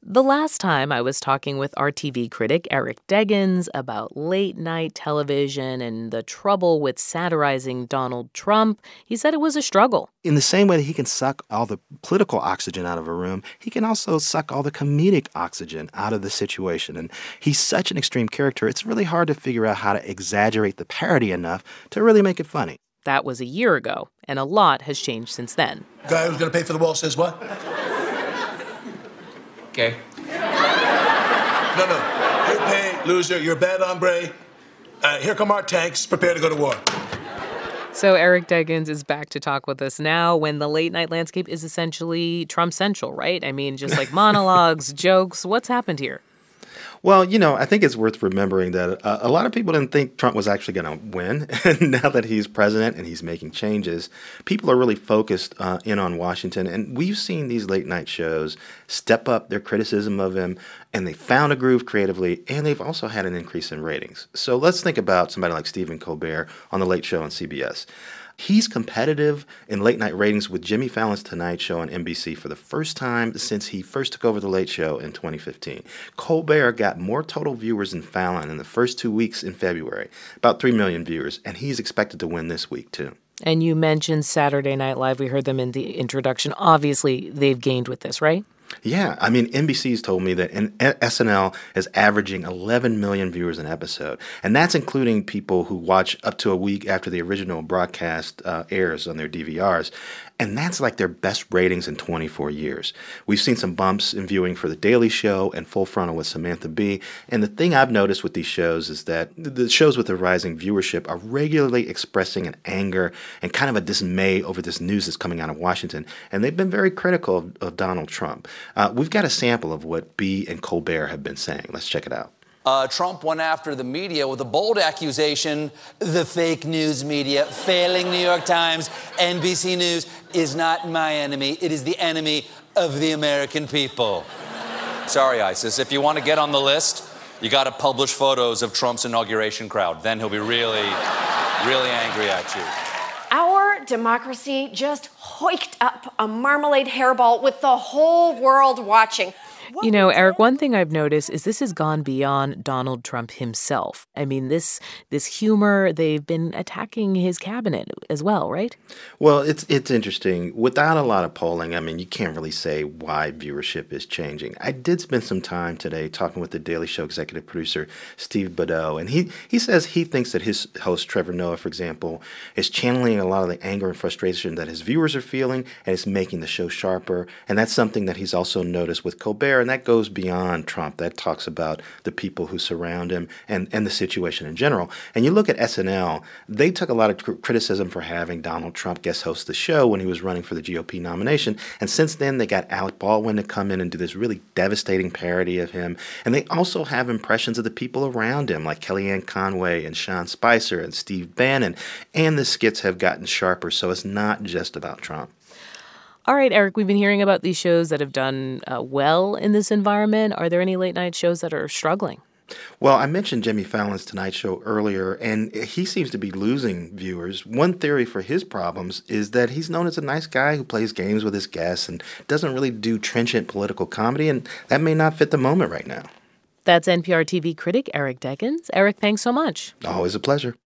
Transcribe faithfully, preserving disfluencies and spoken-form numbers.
The last time I was talking with our T V critic Eric Deggans about late-night television and the trouble with satirizing Donald Trump, he said it was a struggle. In the same way that he can suck all the political oxygen out of a room, he can also suck all the comedic oxygen out of the situation. And he's such an extreme character, it's really hard to figure out how to exaggerate the parody enough to really make it funny. That was a year ago, and a lot has changed since then. Guy who's going to pay for the wall says what? Okay. No, no. You pay, loser. You're a bad hombre. Uh, here come our tanks. Prepare to go to war. So Eric Deggans is back to talk with us now when the late-night landscape is essentially Trump Central, right? I mean, just like monologues, jokes. What's happened here? Well, you know, I think it's worth remembering that uh, a lot of people didn't think Trump was actually going to win. And now that he's president and he's making changes, people are really focused uh, in on Washington. And we've seen these late night shows step up their criticism of him, and they found a groove creatively, and they've also had an increase in ratings. So let's think about somebody like Stephen Colbert on The Late Show on C B S. He's competitive in late-night ratings with Jimmy Fallon's Tonight Show on N B C for the first time since he first took over The Late Show in twenty fifteen. Colbert got more total viewers than Fallon in the first two weeks in February, about three million viewers, and he's expected to win this week, too. And you mentioned Saturday Night Live. We heard them in the introduction. Obviously, they've gained with this, right? Yeah, I mean, N B C's told me that in S N L is averaging eleven million viewers an episode, and that's including people who watch up to a week after the original broadcast uh, airs on their D V Rs, and that's like their best ratings in twenty-four years. We've seen some bumps in viewing for The Daily Show and Full Frontal with Samantha Bee, and the thing I've noticed with these shows is that the shows with the rising viewership are regularly expressing an anger and kind of a dismay over this news that's coming out of Washington, and they've been very critical of, of Donald Trump. Uh, we've got a sample of what Bee and Colbert have been saying. Let's check it out. Uh, Trump went after the media with a bold accusation. The fake news media, failing New York Times, N B C News, is not my enemy. It is the enemy of the American people. Sorry, ISIS. If you want to get on the list, you got to publish photos of Trump's inauguration crowd. Then he'll be really, really angry at you. Our democracy just hoiked up a marmalade hairball with the whole world watching. What you know, Eric, one thing I've noticed is this has gone beyond Donald Trump himself. I mean, this this humor, they've been attacking his cabinet as well, right? Well, it's it's interesting. Without a lot of polling, I mean, you can't really say why viewership is changing. I did spend some time today talking with the Daily Show executive producer, Steve Badeau, and he, he says he thinks that his host, Trevor Noah, for example, is channeling a lot of the anger and frustration that his viewers are feeling, and it's making the show sharper. And that's something that he's also noticed with Colbert. And that goes beyond Trump. That talks about the people who surround him and, and the situation in general. And you look at S N L, they took a lot of cr- criticism for having Donald Trump guest host the show when he was running for the G O P nomination. And since then, they got Alec Baldwin to come in and do this really devastating parody of him. And they also have impressions of the people around him, like Kellyanne Conway and Sean Spicer and Steve Bannon. And the skits have gotten sharper, so it's not just about Trump. All right, Eric, we've been hearing about these shows that have done uh, well in this environment. Are there any late-night shows that are struggling? Well, I mentioned Jimmy Fallon's Tonight Show earlier, and he seems to be losing viewers. One theory for his problems is that he's known as a nice guy who plays games with his guests and doesn't really do trenchant political comedy, and that may not fit the moment right now. That's N P R T V critic Eric Deggans. Eric, thanks so much. Always a pleasure.